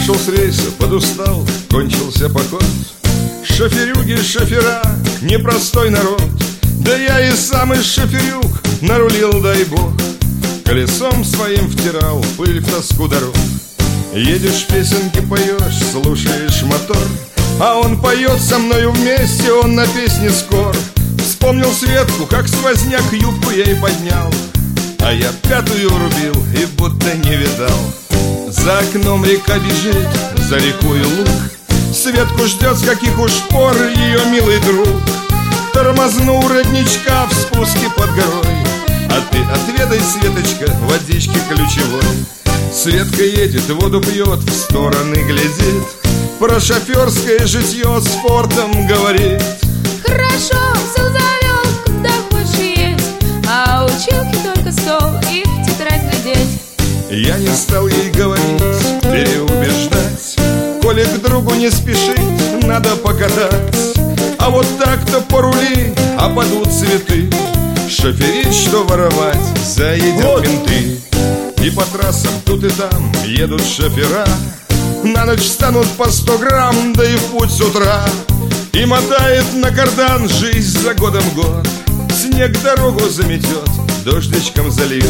Сошел с рейса, подустал, кончился поход. Шоферюги, шофера, непростой народ. Да я и сам из шоферюг нарулил, дай бог. Колесом своим втирал пыль в тоску дорог. Едешь, песенки поешь, слушаешь мотор, а он поет со мною вместе, он на песне скор. Вспомнил Светку, как сквозняк юбку ей поднял, а я пятую врубил и будто не видал. За окном река бежит, за рекой луг. Светку ждет, с каких уж пор ее милый друг. Тормозну у родничка в спуске под горой, а ты отведай, Светочка, водички ключевой. Светка едет, воду пьет, в стороны глядит, про шоферское житье с фортом говорит. Хорошо, все завел, куда хочешь есть, а училки только стол и в тетрадь глядеть. Я не стал ей говорить, переубеждать, коли к другу не спешить, надо покатать. А вот так-то порули, а падут цветы. Шоферить, что воровать, заедят менты. И по трассам тут и там едут шофера, на ночь станут по 100 грамм, да и в путь с утра. И мотает на кардан жизнь за годом год. Снег дорогу заметет, дождичком зальет.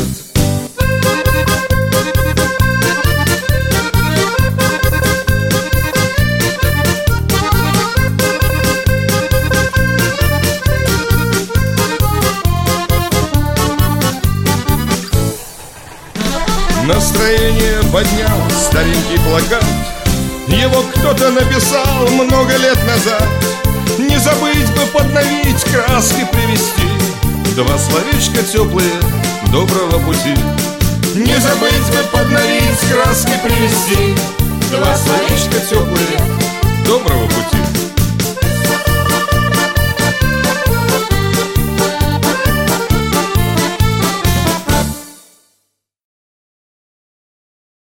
Настроение поднял старенький плакат. Его кто-то написал много лет назад. Не забыть бы подновить, краски привести, два словечка теплые доброго пути. Не забыть бы подновить, краски привести, два словечка теплые доброго пути.